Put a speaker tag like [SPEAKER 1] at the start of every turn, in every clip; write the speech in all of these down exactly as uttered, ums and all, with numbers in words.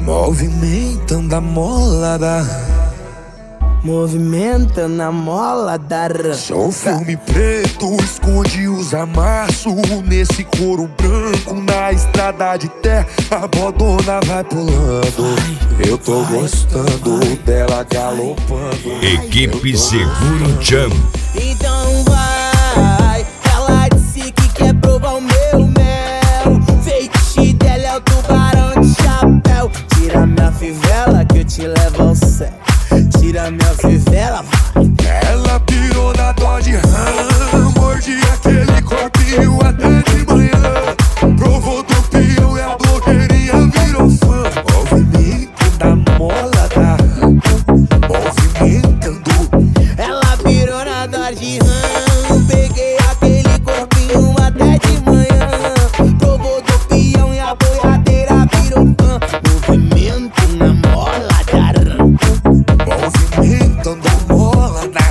[SPEAKER 1] Movimentando a molada,
[SPEAKER 2] movimentando a molada.
[SPEAKER 1] sou filme preto, esconde os amassos nesse couro branco, na estrada de terra, a bodona vai pulando. Eu tô
[SPEAKER 2] vai,
[SPEAKER 1] gostando
[SPEAKER 2] vai.
[SPEAKER 1] dela galopando.
[SPEAKER 3] Equipe Seguro Jam.
[SPEAKER 2] Então vai, ela disse que quer provar o meu mel. Feitiço dela é o tubarão de chapéu. Tira minha fivela que eu te levo ao céu. Tira minha fivela, vai.
[SPEAKER 1] Ela pirou na Dodge Ram, mordi aquele corpinho até de manhã. Provou do peão e a blogueirinha virou fã. Movimentando a molada, movimentando.
[SPEAKER 2] Ela pirou na Dodge Ram, peguei aquele corpinho até de manhã. Provou do peão e a boiadeira virou fã. Movimento na molada,
[SPEAKER 1] Movimentando a molada.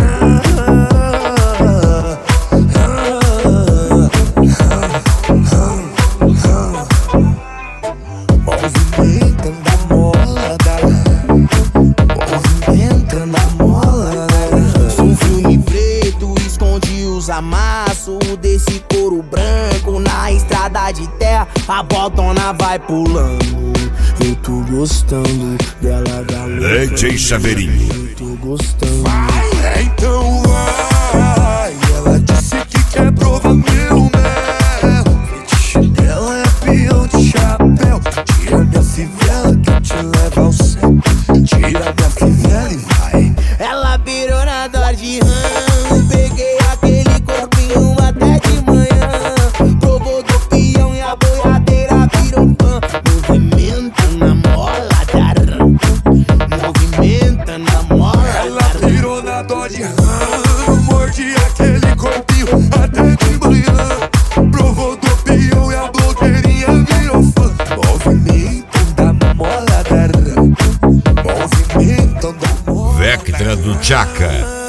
[SPEAKER 1] Movimentando a molada, movimentando a molada.
[SPEAKER 2] sou um filme preto, esconde os amassos desse couro branco, na estrada de terra, a bodona vai pulando. Eu tô gostando dela galera.
[SPEAKER 3] D J Chaveirinho.
[SPEAKER 2] Eu tô gostando.
[SPEAKER 1] Vai, então vai. Ela disse que quer provar meu mel. Fetiche dela é peão de chapéu. Tira minha fivela que eu te levo ao céu. Tira minha fivela e vai.
[SPEAKER 2] Ela pirou na Dodge Ram, peguei aquele corpinho até de manhã. Provou do peão e a boiadeira virou fã. Movimento na molada, movimento na molada.
[SPEAKER 1] Ela pirou na Dodge Ram, mordi aquele corpinho até de manhã. Provou do peão e a blogueirinha virou fã. Movimentando a molada, movimentando a molada.
[SPEAKER 3] Vectra do Tchaka.